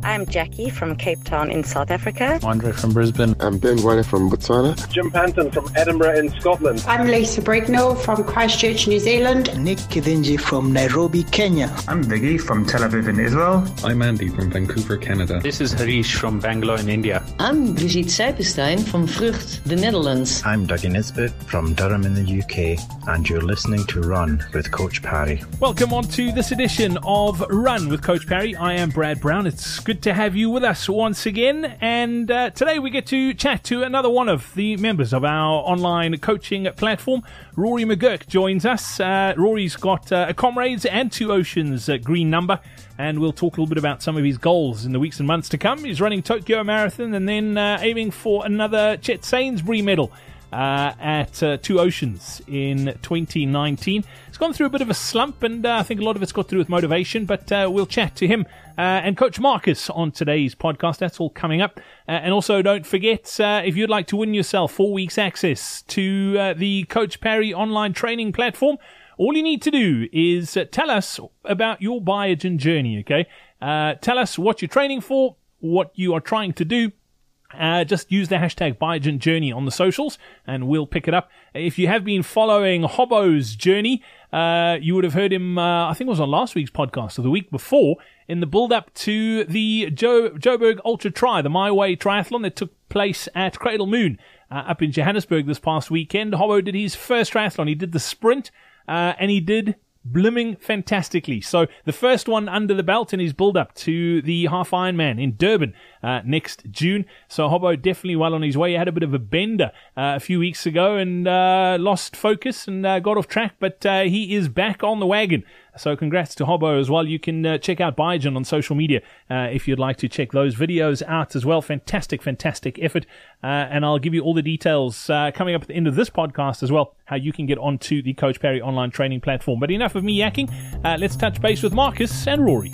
I'm Jackie from Cape Town in South Africa. Andre from Brisbane. I'm Ben Guane from Botswana. Jim Panton from Edinburgh in Scotland. I'm Lisa Brignall from Christchurch, New Zealand. Nick Kidinji from Nairobi, Kenya. I'm Viggy from Tel Aviv in Israel. I'm Andy from Vancouver, Canada. This is Harish from Bangalore in India. I'm Brigitte Seipenstein from Vrucht, the Netherlands. I'm Dougie Nisbet from Durham in the UK, and you're listening to Run with Coach Parry. Welcome on to this edition of Run with Coach Parry. I am Brad Brown. It's good to have you with us once again, and today we get to chat to another one of the members of our online coaching platform. Rory McGurk joins us. Rory's got a Comrades and Two Oceans green number, and we'll talk a little bit about some of his goals in the weeks and months to come. He's running Tokyo Marathon and then aiming for another Chet Sainsbury medal at Two Oceans in 2019. He's gone through a bit of a slump, and I think a lot of it's got to do with motivation, but we'll chat to him and Coach Marcus on today's podcast. That's all coming up. And also, don't forget, if you'd like to win yourself 4 weeks access to the Coach Parry online training platform, all you need to do is tell us about your Biogen journey, okay? Tell us what you're training for, what you are trying to do. Just use the hashtag Biogen Journey on the socials and we'll pick it up. If you have been following Hobbo's journey, you would have heard him, I think it was on last week's podcast or the week before, in the build-up to the Joburg Ultra Tri, the My Way Triathlon that took place at Cradle Moon up in Johannesburg this past weekend. Hobbo did his first triathlon. He did the sprint and he did blimming fantastically. So the first one under the belt in his build-up to the Half Ironman in Durban next June. So Hobbo definitely well on his way. He had a bit of a bender a few weeks ago and lost focus and got off track, but he is back on the wagon. So congrats to Hobbo as well. You can check out Biogen on social media if you'd like to check those videos out as well. Fantastic, fantastic effort. And I'll give you all the details coming up at the end of this podcast as well, how you can get onto the Coach Parry online training platform. But enough of me yakking. Let's touch base with Marcus and Rory.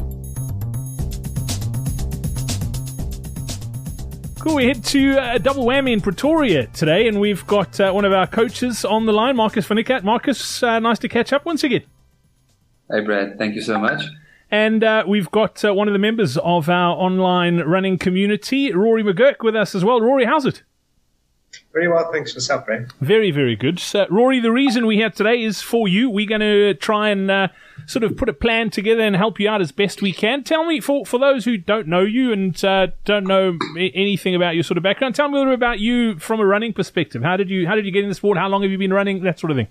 Cool, we head to a double whammy in Pretoria today, and we've got one of our coaches on the line, Marcus van der Kat. Marcus, nice to catch up once again. Hey, Brad. Thank you so much. And we've got one of the members of our online running community, Rory McGurk, with us as well. Rory, how's it? Very well, thanks for yourself, Brad. Very, very good. Rory, the reason we're here today is for you. We're going to try and sort of put a plan together and help you out as best we can. Tell me, for those who don't know you and don't know anything about your sort of background, tell me a little bit about you from a running perspective. How did you get in the sport? How long have you been running? That sort of thing.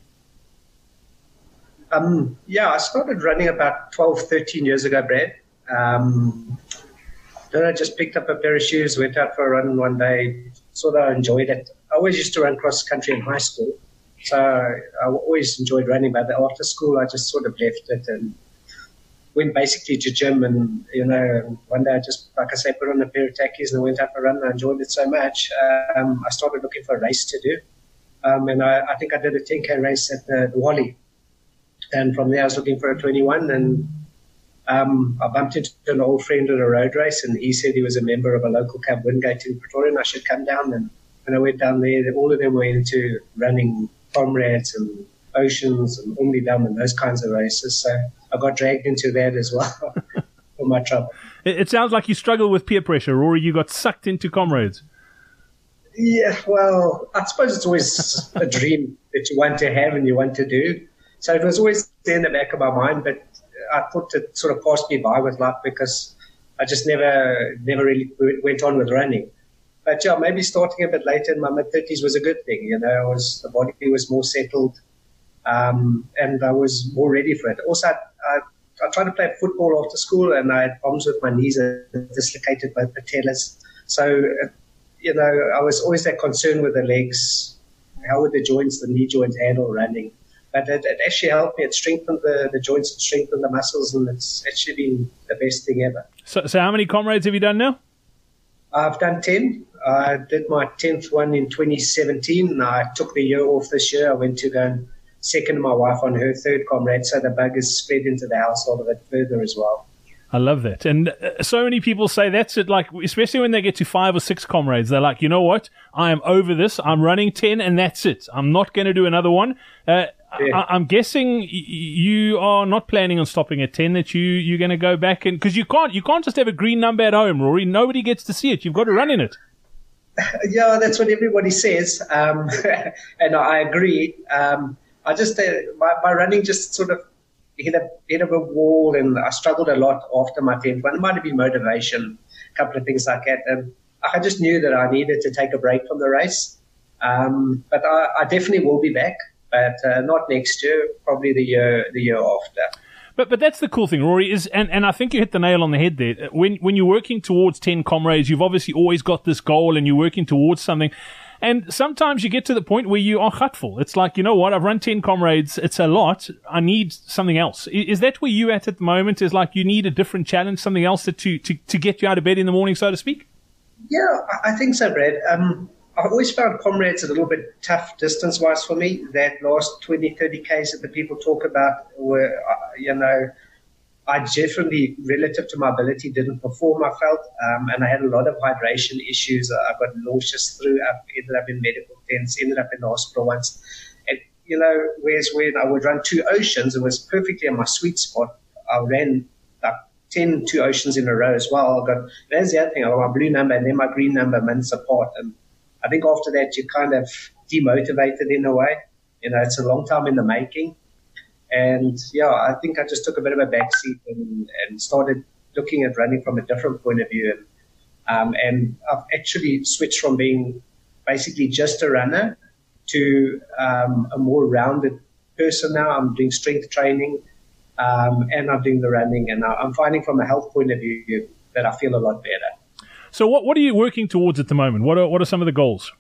I started running about 12, 13 years ago, Brad. Then I just picked up a pair of shoes, went out for a run one day, sort of enjoyed it. I always used to run cross country in high school, so I always enjoyed running. But after school, I just sort of left it and went basically to gym. And, one day I just, like I say, put on a pair of tackies and I went out for a run. I enjoyed it so much. I started looking for a race to do. And I think I did a 10K race at the Wally. And from there, I was looking for a 21, and I bumped into an old friend at a road race, and he said he was a member of a local club, Wingate in Pretoria, and I should come down. And when I went down there, all of them were into running Comrades and Oceans and Umlidam and those kinds of races. So I got dragged into that as well for my trouble. It sounds like you struggle with peer pressure, or you got sucked into Comrades. Yeah, well, I suppose it's always a dream that you want to have and you want to do. So it was always there in the back of my mind, but I thought it sort of passed me by with luck because I just never really went on with running. But yeah, maybe starting a bit later in my mid-30s was a good thing. The body was more settled, and I was more ready for it. Also, I tried to play football after school, and I had problems with my knees and dislocated both patellas. So, I was always that concern with the legs. How would the joints, the knee joints, handle running? But it actually helped me. It strengthened the joints, it strengthened the muscles, and it's actually been the best thing ever. So how many Comrades have you done now? I've done 10. I did my 10th one in 2017. I took the year off this year. I went to go and second my wife on her third Comrade, so the bug is spread into the household a bit further as well. I love that. And so many people say that's it, like, especially when they get to 5 or 6 Comrades, they're like, you know what? I am over this. I'm running 10 and that's it. I'm not going to do another one. I'm guessing you are not planning on stopping at 10, that you're going to go back, and because you can't just have a green number at home, Rory. Nobody gets to see it. You've got to run in it. Yeah, that's what everybody says, and I agree. I just my running just sort of hit a wall, and I struggled a lot after my 10th one. It might have been motivation, a couple of things like that, and I just knew that I needed to take a break from the race. But I definitely will be back, but not next year, probably the year after. But that's the cool thing, Rory, is, and I think you hit the nail on the head there. When you're working towards 10 comrades, you've obviously always got this goal and you're working towards something. And sometimes you get to the point where you are gutful. It's like, you know what, I've run 10 comrades. It's a lot. I need something else. Is that where you at the moment? Is like you need a different challenge, something else to get you out of bed in the morning, so to speak? Yeah, I think so, Brad. I've always found comrades a little bit tough distance-wise for me. That last 20, 30 Ks that the people talk about were, I definitely, relative to my ability, didn't perform, I felt. And I had a lot of hydration issues. I got nauseous, threw up, ended up in medical tents, ended up in the hospital once. And, whereas when I would run 2 oceans, it was perfectly in my sweet spot. I ran like 10 2 oceans in a row as well. That's the other thing. I got my blue number and then my green number months apart. And I think after that, you're kind of demotivated in a way. It's a long time in the making. And, I think I just took a bit of a backseat and started looking at running from a different point of view. And I've actually switched from being basically just a runner to a more rounded person now. I'm doing strength training and I'm doing the running. And I'm finding from a health point of view that I feel a lot better. So what are you working towards at the moment? What are some of the goals?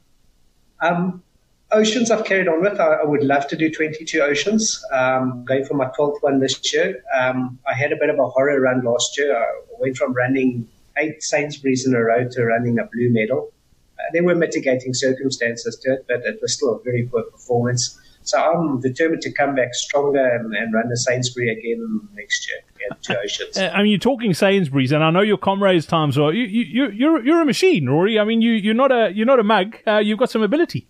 Oceans I've carried on with. I would love to do 22 oceans. Going for my 12th one this year. I had a bit of a horror run last year. I went from running 8 Sainsbury's in a row to running a blue medal. There were mitigating circumstances to it, but it was still a very poor performance. So I'm determined to come back stronger and run the Sainsbury again next year. 2 oceans. You're talking Sainsbury's, and I know your comrades times are. You're a machine, Rory. I mean, you're not a mug. You've got some ability.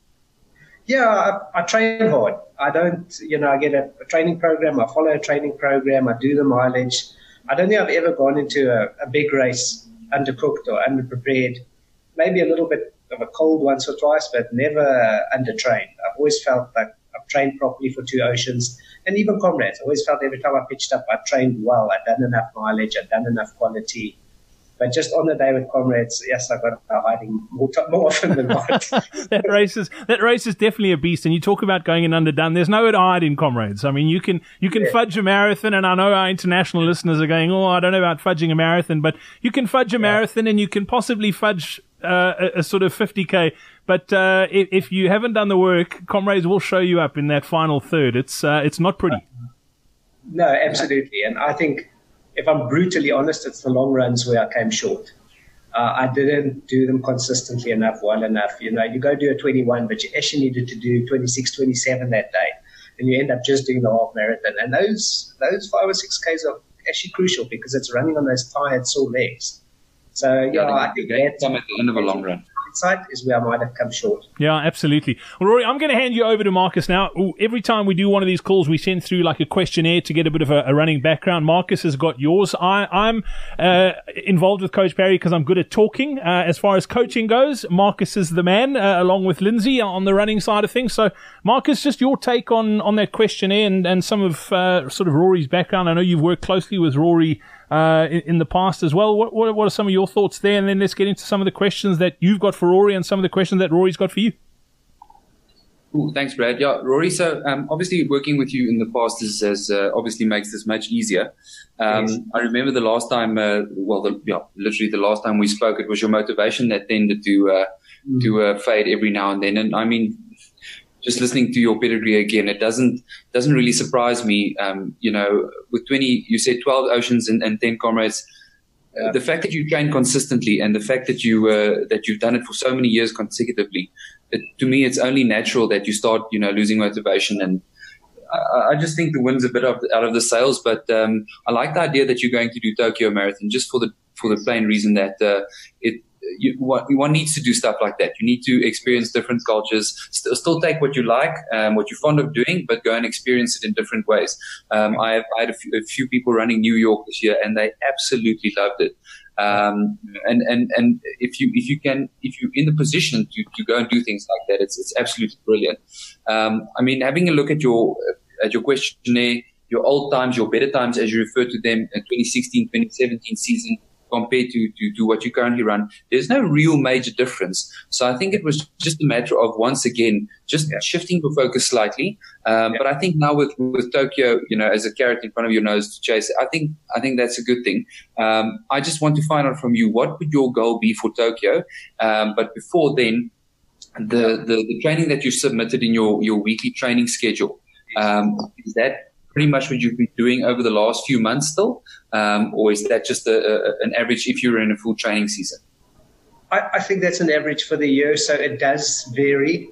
Yeah, I train hard. I don't, I get a training program. I follow a training program. I do the mileage. I don't think I've ever gone into a big race undercooked or underprepared. Maybe a little bit of a cold once or twice, but never undertrained. I've always felt like I've trained properly for 2 oceans, and even comrades. I always felt every time I pitched up, I trained well. I'd done enough mileage. I'd done enough quality. But just on the day with comrades, yes, I got hiding more often than not. that race is definitely a beast. And you talk about going in underdone. There's no hide in comrades. I mean, you can fudge a marathon, and I know our international listeners are going, I don't know about fudging a marathon, but you can fudge a marathon, and you can possibly fudge a sort of 50K. But if you haven't done the work, comrades will show you up in that final third. It's not pretty. No, absolutely. And I think, if I'm brutally honest, it's the long runs where I came short. I didn't do them consistently enough, well enough. You go do a 21, but you actually needed to do 26, 27 that day. And you end up just doing the half marathon. And those 5 or 6 Ks are actually crucial because it's running on those tired, sore legs. So, I think that's at the end of a long run. Is where I might have come short. Yeah, absolutely. Well, Rory, I'm going to hand you over to Marcus now. Every time we do one of these calls, we send through like a questionnaire to get a bit of a running background. Marcus has got yours. I'm involved with Coach Parry because I'm good at talking. As far as coaching goes, Marcus is the man, along with Lindsay on the running side of things. So, Marcus, just your take on that questionnaire and some of sort of Rory's background. I know you've worked closely with Rory in the past as well. What are some of your thoughts there? And then let's get into some of the questions that you've got for Rory and some of the questions that Rory's got for you. Ooh, thanks, Brad. Yeah, Rory, so obviously working with you in the past has obviously makes this much easier. Yes. I remember the last time, literally the last time we spoke, it was your motivation that tended to fade every now and then. And I mean, just listening to your pedigree again, it doesn't really surprise me. With 20, you said 12 oceans and 10 comrades. The fact that you train consistently and the fact that you've done it for so many years consecutively, to me, it's only natural that you start, losing motivation. And I just think the wind's a bit out of the sails. But I like the idea that you're going to do Tokyo Marathon just for the plain reason that one needs to do stuff like that. You need to experience different cultures, still take what you like, what you're fond of doing, but go and experience it in different ways. I had a few people running New York this year, and they absolutely loved it. And if you're in the position to go and do things like that, it's absolutely brilliant. I mean, having a look at your questionnaire, your old times, your better times, as you refer to them, 2016, 2017 season, compared to what you currently run, there's no real major difference. So I think it was just a matter of, once again, just shifting the focus slightly. But I think now with Tokyo, as a carrot in front of your nose to chase, I think that's a good thing. I just want to find out from you, what would your goal be for Tokyo? But before then, the training that you submitted in your weekly training schedule, is that pretty much what you've been doing over the last few months still? Or is that just an average if you're in a full training season? I think that's an average for the year, so it does vary.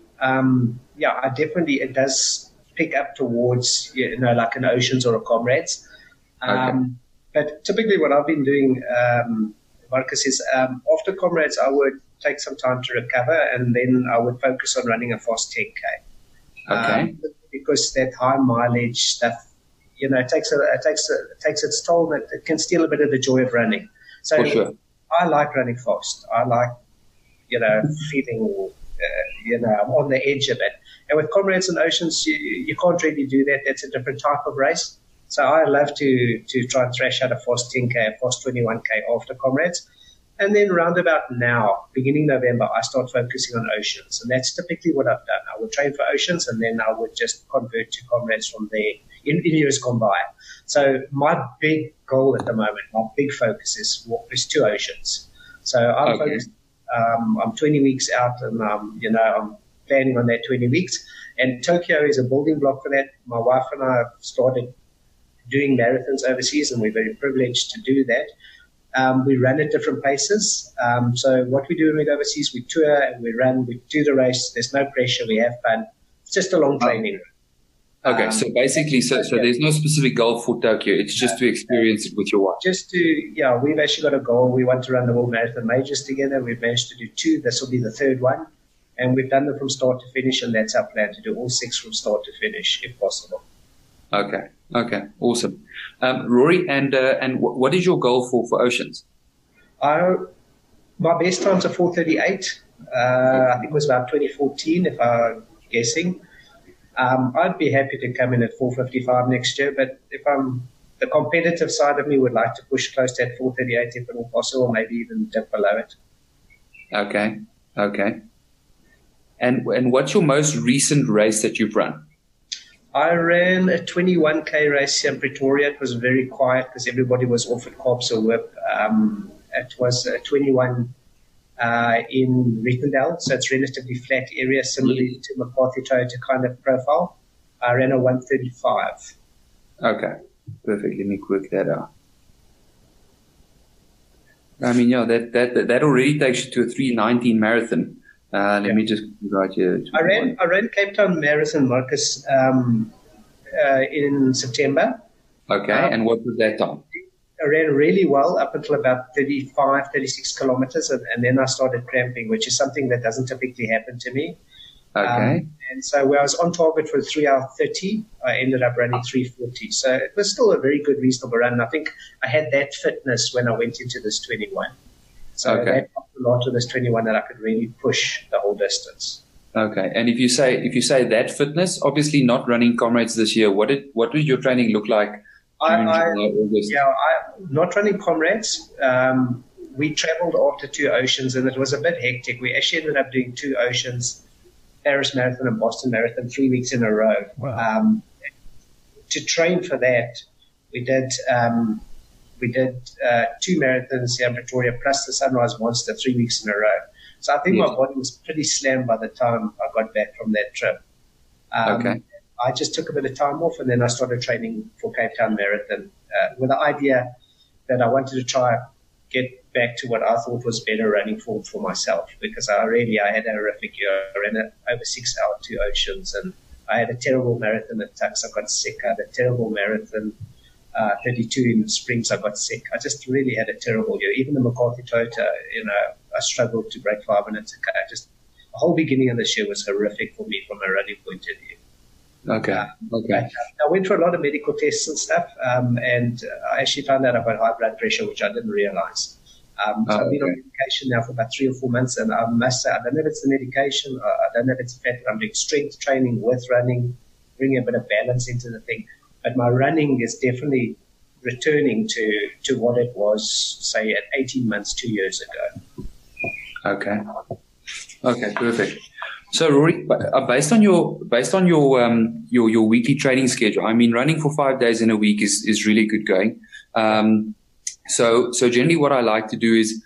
It does pick up towards, like an Oceans or a Comrades. But typically what I've been doing, Marcus, is after Comrades, I would take some time to recover, and then I would focus on running a fast 10K. Because that high mileage stuff, it takes its toll, that it can steal a bit of the joy of running. So for sure. I like running fast. I like, feeling, I'm on the edge of it. And with Comrades and Oceans, you can't really do that. That's a different type of race. So I love to try and thrash out a fast 10K, a fast 21K after Comrades. And then round about now, beginning November, I start focusing on Oceans. And that's typically what I've done. I would train for Oceans, and then I would just convert to Comrades from there in years gone by. So my big goal at the moment, my big focus is 2 Oceans. So I'm focused. I'm 20 weeks out, and I'm planning on that 20 weeks. And Tokyo is a building block for that. My wife and I have started doing marathons overseas, and we're very privileged to do that. We run at different paces. So what we do when we go overseas, we tour and we run, we do the race. There's no pressure. We have fun. It's just a long training. Okay, so basically, so there's no specific goal for Tokyo. It's just to experience it with your wife. We've actually got a goal. We want to run the World Marathon Majors together. We've managed to do 2. This will be the 3rd one. And we've done them from start to finish, and that's our plan, to do all 6 from start to finish, if possible. Okay, awesome. Rory, and what is your goal for Oceans? My best times are 4:38. I think it was about 2014, if I'm guessing. I'd be happy to come in at 4:55 next year, but if the competitive side of me would like to push close to that 4:38 if at all possible, maybe even dip below it. Okay. And what's your most recent race that you've run? I ran a 21K race here in Pretoria. It was very quiet because everybody was off at Corps or Whip. It was a 21 in Rittendale, so it's relatively flat area, similarly to McCarthy Toyota kind of profile. I ran a 1:35. Okay, perfect. Let me work that out. I mean, that already takes you to a 3:19 marathon. Let me just write here. I ran Cape Town Marathon, Marcus, in September. Okay, and what was that time? I ran really well up until about 35, 36 kilometers, and then I started cramping, which is something that doesn't typically happen to me. Okay. And so where I was on target for 3:30, I ended up running 3:40. So it was still a very good, reasonable run. I think I had that fitness when I went into this 21. So that helped a lot of this 21 that I could really push the whole distance. Okay. And if you say that fitness, obviously not running Comrades this year, what did your training look like? Not running Comrades. We traveled after 2 Oceans, and it was a bit hectic. We actually ended up doing 2 Oceans, Paris Marathon and Boston Marathon, 3 weeks in a row. Wow. To train for that, we did 2 marathons here in Pretoria plus the Sunrise Monster 3 weeks in a row. So I think my body was pretty slammed by the time I got back from that trip. I just took a bit of time off, and then I started training for Cape Town Marathon with the idea that I wanted to try get back to what I thought was better running form for myself, because I had a horrific year. I ran over 6 hours, 2 Oceans, and I had a terrible marathon at Tuks. I got sick. I had a terrible marathon, 32 in the Springs. I got sick. I just really had a terrible year. Even the McCarthy Toyota, I struggled to break 5 minutes. The whole beginning of this year was horrific for me from a running point of view. Okay. I went for a lot of medical tests and stuff, and I actually found out I've got high blood pressure, which I didn't realize. So I've been on medication now for about 3 or 4 months, and I must say, I don't know if it's the medication, I don't know if it's the fact that I'm doing strength training with running, bringing a bit of balance into the thing, but my running is definitely returning to what it was, say, at 18 months, 2 years ago. Okay, perfect. So, Rory, based on your weekly training schedule, I mean, running for 5 days in a week is really good going. So generally, what I like to do is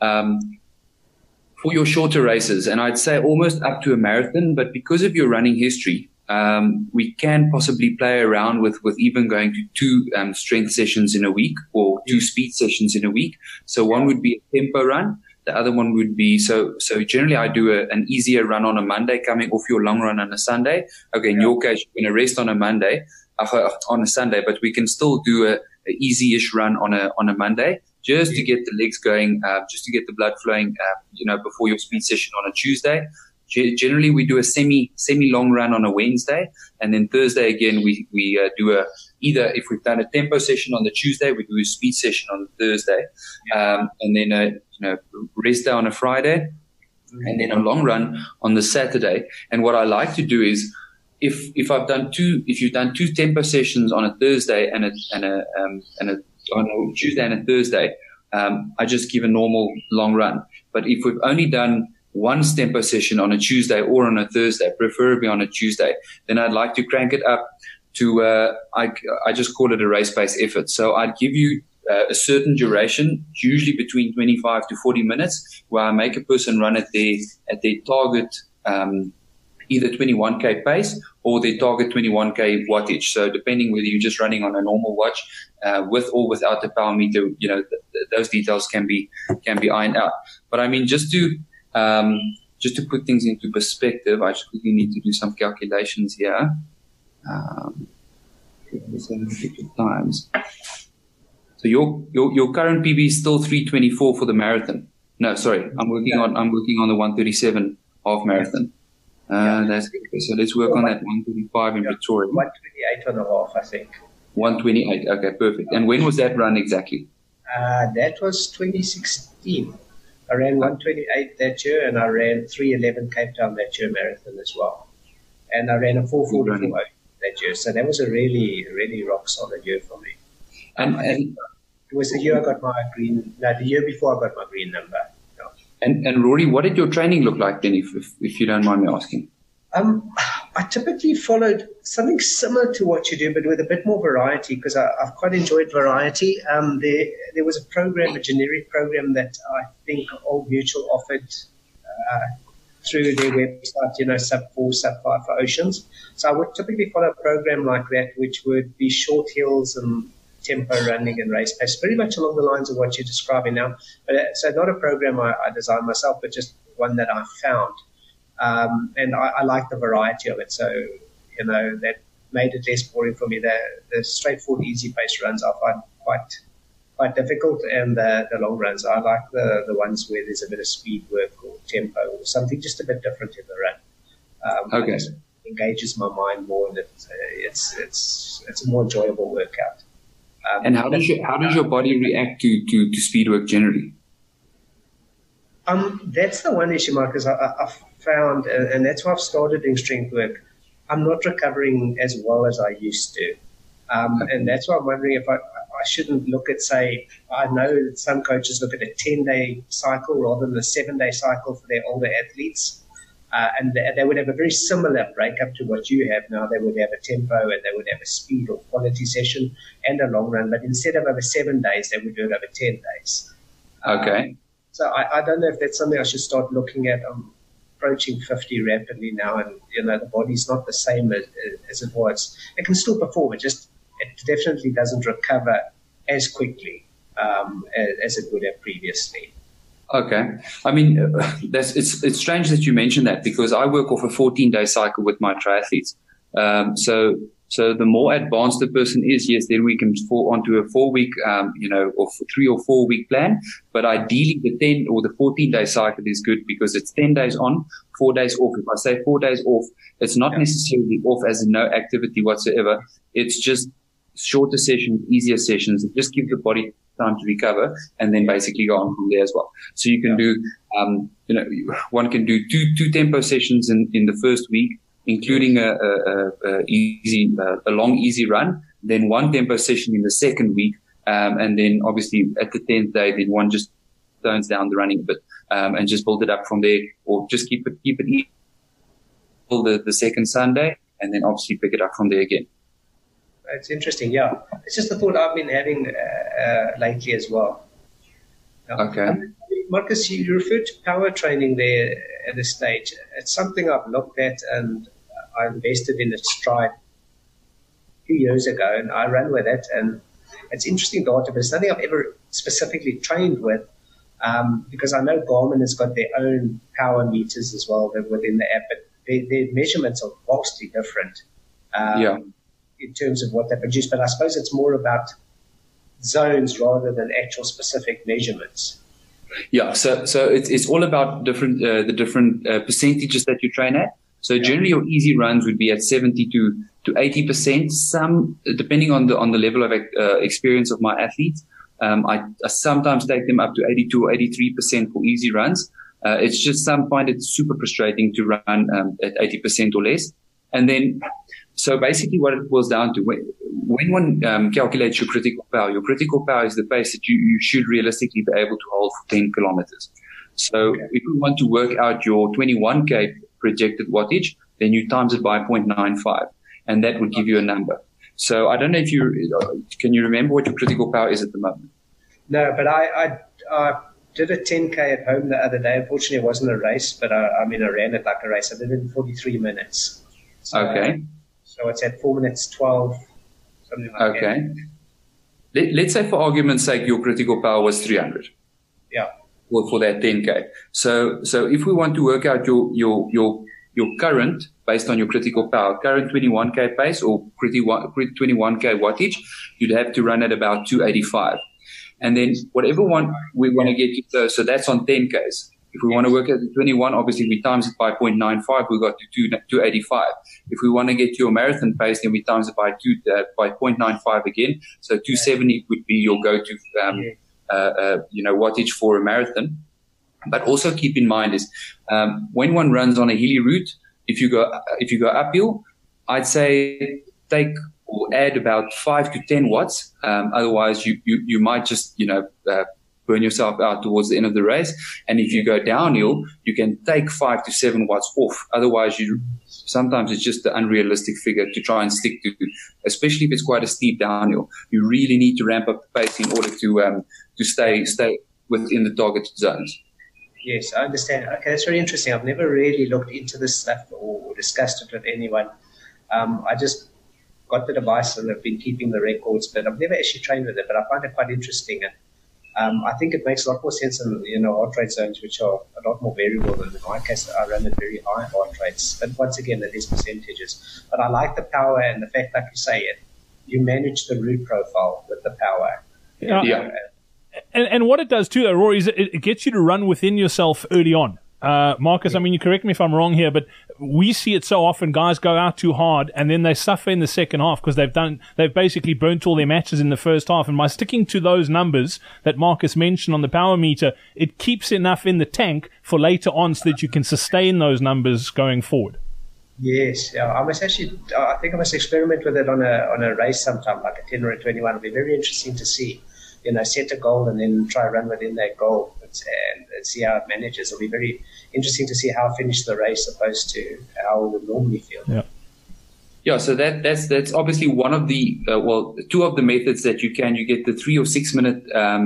for your shorter races, and I'd say almost up to a marathon, but because of your running history, we can possibly play around with even going to 2 strength sessions in a week or 2 speed sessions in a week. So one would be a tempo run. The other one would be, so generally I do an easier run on a Monday coming off your long run on a Sunday. Okay, in your case, you're going to rest on a Sunday, but we can still do a easy-ish run on a Monday just to get the legs going, just to get the blood flowing, before your speed session on a Tuesday. Generally, we do a semi-long run on a Wednesday, and then Thursday again we do either if we've done a tempo session on the Tuesday, we do a speed session on the Thursday, and then rest day on a Friday, and then a long run on the Saturday. And what I like to do is, if you've done 2 tempo sessions on a Thursday and on a Tuesday and a Thursday, I just give a normal long run. But if we've only done 1 tempo session on a Tuesday or on a Thursday, preferably on a Tuesday, then I'd like to crank it up to, I just call it a race-based effort. So I'd give you a certain duration, usually between 25 to 40 minutes, where I make a person run at their target, either 21K pace or their target 21K wattage. So depending whether you're just running on a normal watch, with or without the power meter, those details can be ironed out. But I mean, just to put things into perspective, I just quickly need to do some calculations here. Times. So your current PB is still 3:24 for the marathon. No, sorry, I'm working on the 1:37 half marathon. That's good. So let's work on that 1:35 in Pretoria. 1:28 and a half, I think. 1:28. Okay, perfect. And when was that run exactly? That was 2016. I ran 1:28 that year, and I ran 3:11 Cape Town that year marathon as well. And I ran a 4:44 that year. So that was a really, really rock solid year for me. And it was the year I got my green. No, the year before I got my green number. No. And Rory, what did your training look like then, if you don't mind me asking? I typically followed something similar to what you do, but with a bit more variety, because I've quite enjoyed variety. There was a program, a generic program that I think Old Mutual offered through their website, sub 4, sub 5 for Oceans. So I would typically follow a program like that, which would be short hills and tempo running and race pace, pretty much along the lines of what you're describing now. But so not a program I designed myself, but just one that I found. And I like the variety of it. So, that made it less boring for me. The straightforward, easy pace runs I find quite difficult, and the long runs, I like the ones where there's a bit of speed work or tempo or something just a bit different in the run. Okay. It engages my mind more, and it's a more enjoyable workout. And how does your body react to speed work generally? That's the one issue, Marcus. I've found, and that's why I've started doing strength work. I'm not recovering as well as I used to. And that's why I'm wondering if I shouldn't look at, say, I know that some coaches look at a 10-day cycle rather than a 7-day cycle for their older athletes. And they would have a very similar breakup to what you have now. They would have a tempo, and they would have a speed or quality session and a long run. But instead of over 7 days, they would do it over 10 days. Okay. So I don't know if that's something I should start looking at. I'm approaching 50 rapidly now, and the body's not the same as it was. It can still perform. It definitely doesn't recover as quickly as it would have previously. Okay. I mean, it's strange that you mentioned that, because I work off a 14-day cycle with my triathletes. So So the more advanced the person is, yes, then we can fall onto a 4-week, or 3 or 4 week plan. But ideally the 10 or the 14-day cycle is good because it's 10 days on, 4 days off. If I say 4 days off, it's not necessarily off as in no activity whatsoever. It's just shorter sessions, easier sessions. It just gives the body time to recover and then basically go on from there as well. So you can do, one can do two tempo sessions in the first week, including a long easy run, then one tempo session in the second week, and then obviously at the 10th day, then one just tones down the running a bit, and just build it up from there, or just keep it easy till the second Sunday, and then obviously pick it up from there again. It's interesting, yeah. It's just the thought I've been having lately as well. Okay. Marcus, you referred to power training there at this stage. It's something I've looked at, and I invested in a Stride a few years ago, and I ran with it, and it's interesting data, but it's nothing I've ever specifically trained with, because I know Garmin has got their own power meters as well within the app, but their measurements are vastly different in terms of what they produce. But I suppose it's more about zones rather than actual specific measurements. Yeah, so it's all about the different percentages that you train at. So generally, your easy runs would be at 70 to 80%. Some, depending on the level of experience of my athletes, I sometimes take them up to 82 or 83% for easy runs. It's just some find it super frustrating to run at 80% or less. And then, so basically, what it boils down to, when one calculates your critical power is the pace that you should realistically be able to hold for 10 kilometers. So if you want to work out your 21K projected wattage, then you times it by 0.95, and that would give you a number. So I don't know if can you remember what your critical power is at the moment? No, but I did a 10K at home the other day. Unfortunately, it wasn't a race, but I ran it like a race. I did it in 43 minutes. So, okay. So it's at 4 minutes 12, something like that. Okay. Let's say, for argument's sake, your critical power was 300. Yeah. For that 10K. So if we want to work out your current, based on your critical power, current 21K pace or 21K wattage, you'd have to run at about 285. And then whatever one we want to get to, so that's on 10Ks. If we want to work at the 21, obviously we times it by 0.95, we got to 285. If we want to get to a marathon pace, then we times it by 0.95 again. So 270 would be your go-to, wattage for a marathon. But also keep in mind is, when one runs on a hilly route, if you go uphill, I'd say take or add about 5 to 10 watts. Otherwise you might just, burn yourself out towards the end of the race. And if you go downhill, you can take 5 to 7 watts off. Otherwise, sometimes it's just the unrealistic figure to try and stick to, especially if it's quite a steep downhill. You really need to ramp up the pace in order to stay within the targeted zones. Yes, I understand. Okay, that's very interesting. I've never really looked into this stuff or discussed it with anyone. I just got the device and I've been keeping the records, but I've never actually trained with it. But I find it quite interesting, and I think it makes a lot more sense in heart rate zones, which are a lot more variable than in my case. I run at very high heart rates, but once again, it is percentages. But I like the power and the fact, like you say, you manage the route profile with the power. Yeah. And what it does too, though, Rory, is it gets you to run within yourself early on. Marcus, I mean, you correct me if I'm wrong here, but we see it so often. Guys go out too hard and then they suffer in the second half because they've basically burnt all their matches in the first half. And by sticking to those numbers that Marcus mentioned on the power meter, it keeps enough in the tank for later on so that you can sustain those numbers going forward. Yes, yeah. I think I must experiment with it on a race sometime, like a 10 or a 21. It'll be very interesting to see. Set a goal and then try run within that goal and see how it manages. It'll be very interesting to see how I finish the race opposed to how I would normally feel. Yeah. Yeah, so that's obviously one of the two of the methods that you get the 3 or 6 minute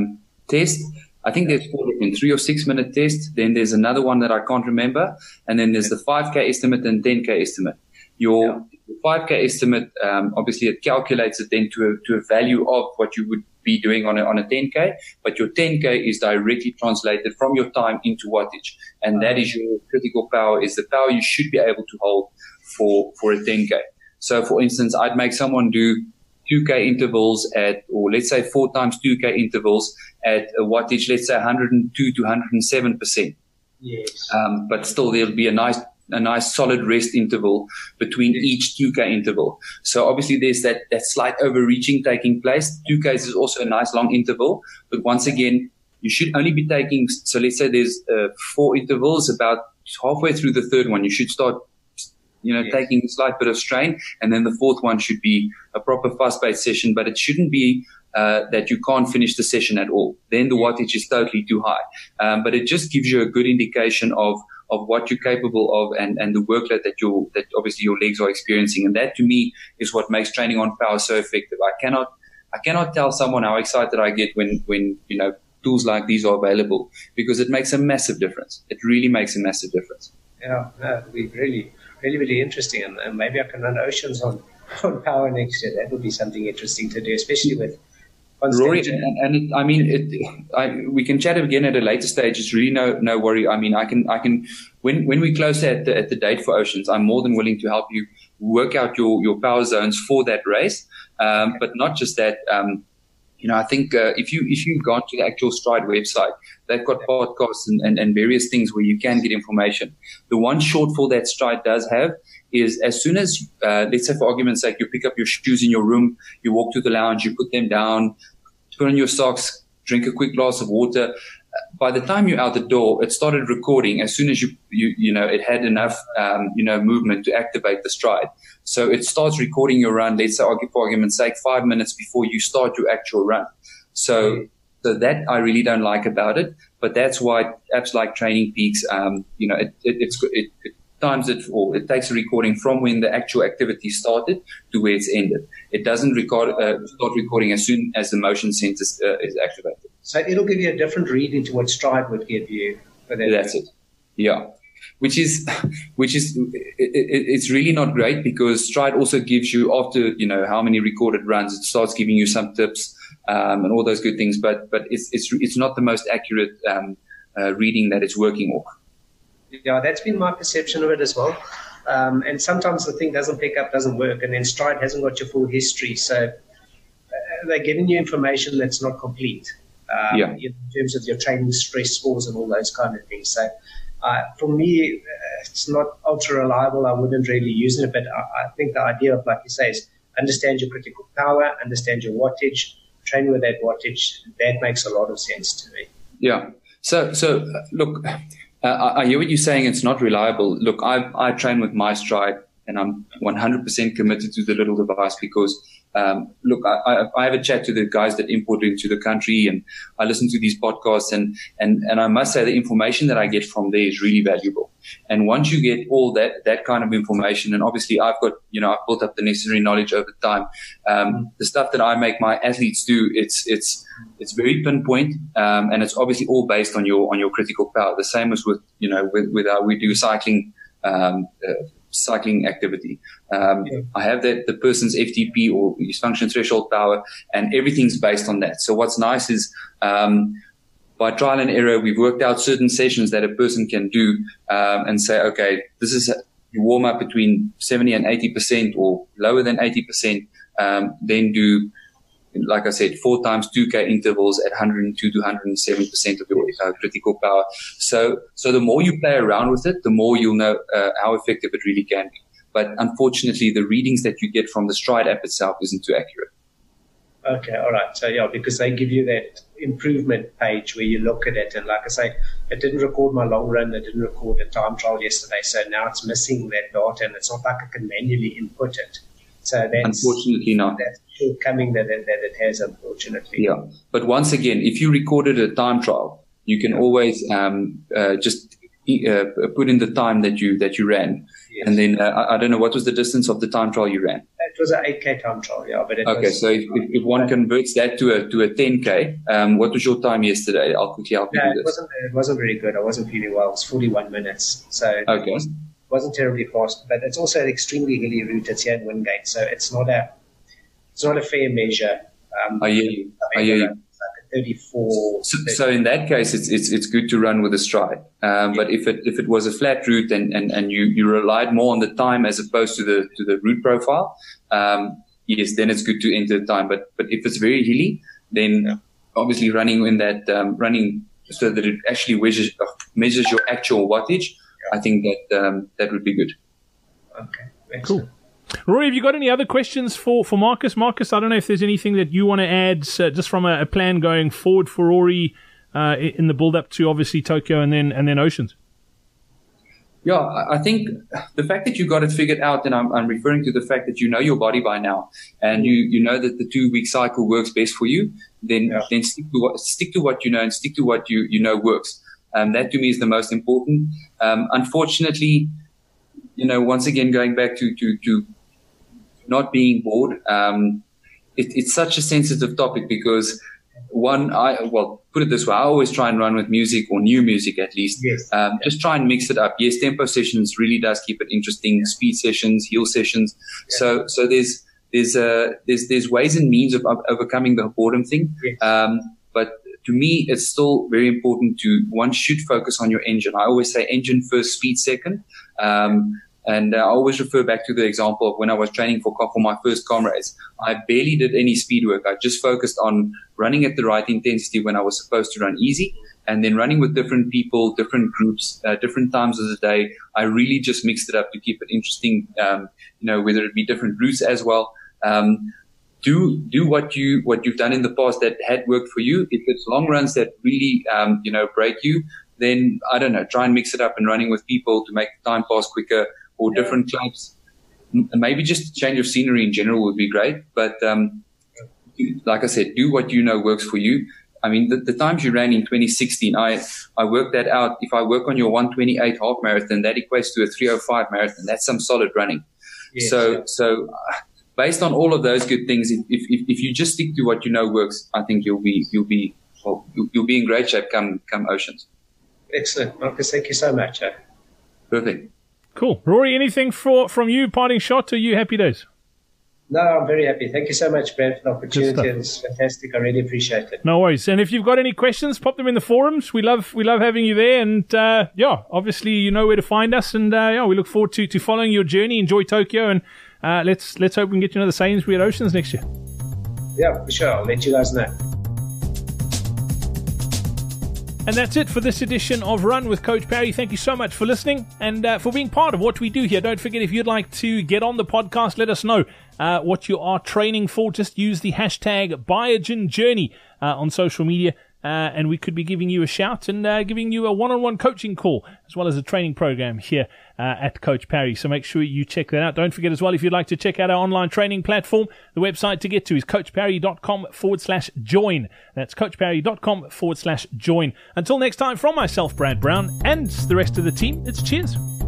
test. I think there's 4 different 3 or 6 minute tests. Then there's another one that I can't remember, and then there's the 5K estimate and 10K estimate. Your 5K estimate, obviously, it calculates it then to a value of what you would be doing on a 10K, but your 10K is directly translated from your time into wattage, and that is your critical power, is the power you should be able to hold for a 10K. So, for instance, I'd make someone do 2K intervals or let's say 4 times 2K intervals at a wattage, let's say 102 to 107%. Yes. But still there'll be a nice solid rest interval between each 2K interval. So obviously there's that slight overreaching taking place. 2Ks is also a nice long interval, but once again, you should only be taking, so let's say there's 4 intervals, about halfway through the third one, you should start taking a slight bit of strain, and then the fourth one should be a proper fast-paced session, but it shouldn't be that you can't finish the session at all. Then the wattage is totally too high. But it just gives you a good indication of what you're capable of and the workload that obviously your legs are experiencing. And that to me is what makes training on power so effective. I cannot tell someone how excited I get when tools like these are available, because it makes a massive difference. It really makes a massive difference. Yeah, it'd be really, really, really interesting. And maybe I can run Oceans on power next year. That would be something interesting to do, especially with Rory, we can chat again at a later stage. It's really no worry. I mean, I can when we close at the date for Oceans, I'm more than willing to help you work out your power zones for that race. But not just that. I think if you've gone to the actual Stride website, they've got podcasts and various things where you can get information. The one shortfall that Stride does have is, as soon as, let's say for argument's sake, you pick up your shoes in your room, you walk to the lounge, you put them down, put on your socks, drink a quick glass of water. By the time you're out the door, it started recording as soon as it had enough, movement to activate the Stride. So it starts recording your run, let's say for argument's sake, 5 minutes before you start your actual run. So that I really don't like about it, but that's why apps like Training Peaks, it times it, or it takes a recording from when the actual activity started to where it's ended. It doesn't start recording as soon as the motion sensor is activated. So it'll give you a different reading to what Stride would give you for that. That's it. Yeah. Which is it's really not great, because Stride also gives you, after how many recorded runs, it starts giving you some tips and all those good things, but it's not the most accurate reading that it's working off. Yeah, that's been my perception of it as well. And sometimes the thing doesn't pick up, doesn't work, and then Stride hasn't got your full history, so they're giving you information that's not complete in terms of your training stress scores and all those kind of things. So for me, it's not ultra reliable. I wouldn't really use it, but I think the idea of, like you say, is understand your critical power, understand your wattage, train with that wattage. That makes a lot of sense to me. Yeah. So look, I hear what you're saying. It's not reliable. Look, I train with my Stride, and I'm 100% committed to the little device because, look, I have a chat to the guys that import into the country, and I listen to these podcasts, and I must say the information that I get from there is really valuable. And once you get all that kind of information, and obviously I've got, I've built up the necessary knowledge over time. The stuff that I make my athletes do, it's very pinpoint, and it's obviously all based on your critical power. The same as with how we do cycling activity. I have the person's FTP, or his function threshold power, and everything's based on that. So what's nice is, by trial and error, we've worked out certain sessions that a person can do, and say, okay, this is you warm up between 70 and 80% or lower than 80%, then do, like I said, 4 times 2K intervals at 102 to 107% of your critical power. So the more you play around with it, the more you'll know how effective it really can be. But unfortunately, the readings that you get from the Stride app itself isn't too accurate. Okay, all right. So yeah, because they give you that improvement page where you look at it, and like I say, it didn't record my long run, it didn't record a time trial yesterday, so now it's missing that data, and it's not like I can manually input it. So that's unfortunately not. That's shortcoming that it has, unfortunately. Yeah, but once again, if you recorded a time trial, you can always just put in the time that you ran, yes. And then I don't know, what was the distance of the time trial you ran? It was an 8K time trial, yeah. But so if one converts that to a 10K, what was your time yesterday? I'll quickly help you do this. It wasn't very good. I wasn't feeling well. It was 41 minutes. So okay. It wasn't terribly fast, but it's also an extremely hilly route. It's here in Wingate, so it's not a fair measure. I hear you. 34. So in that case, it's good to run with a stride. But if it was a flat route and you relied more on the time as opposed to the route profile, yes, then it's good to enter the time. But if it's very hilly, then obviously running in that running so that it actually measures your actual wattage, I think that would be good. Okay, excellent. Cool. Rory, have you got any other questions for Marcus? Marcus, I don't know if there's anything that you want to add just from a plan going forward for Rory in the build-up to obviously Tokyo and then Oceans. Yeah, I think the fact that you got it figured out, and I'm referring to the fact that you know your body by now, and you know that the 2-week cycle works best for you, then stick to what you know and stick to what you know works. That to me is the most important. Unfortunately, once again, going back to not being bored, it's such a sensitive topic because put it this way, I always try and run with music or new music at least. Yes. Just try and mix it up. Yes, tempo sessions really does keep it interesting. Speed sessions, heel sessions. Yeah. So there's ways and means of overcoming the boredom thing. Yes. But to me, it's still very important one should focus on your engine. I always say engine first, speed second. And I always refer back to the example of when I was training for my first com race. I barely did any speed work. I just focused on running at the right intensity when I was supposed to run easy, and then running with different people, different groups, different times of the day. I really just mixed it up to keep it interesting, whether it be different routes as well. Do what you've done in the past that had worked for you. If it's long runs that really, break you, then I don't know, try and mix it up and running with people to make the time pass quicker. Or different clubs, maybe just change of scenery in general would be great. But like I said, do what you know works for you. I mean, the times you ran in 2016, I worked that out. If I work on your 128 half marathon, that equates to a 305 marathon. That's some solid running. Yes, so based on all of those good things, if you just stick to what you know works, I think you'll be in great shape come Oceans. Excellent, Marcus. Thank you so much. Perfect. Cool. Rory, anything from you, parting shot, or are you happy days? No, I'm very happy. Thank you so much, Brad, for the opportunity. It's fantastic. I really appreciate it. No worries. And if you've got any questions, pop them in the forums. We love having you there. And obviously you know where to find us. And we look forward to following your journey. Enjoy Tokyo, and let's hope we can get you another Sainsbury at Oceans next year. Yeah, for sure. I'll let you guys know. And that's it for this edition of Run with Coach Parry. Thank you so much for listening and for being part of what we do here. Don't forget, if you'd like to get on the podcast, let us know what you are training for. Just use the hashtag BiogenJourney on social media, and we could be giving you a shout and giving you a one-on-one coaching call, as well as a training program here at Coach Parry. So make sure you check that out. Don't forget as well, if you'd like to check out our online training platform, the website to get to is coachparry.com/join. That's coachparry.com/join. Until next time, from myself, Brad Brown, and the rest of the team, it's cheers.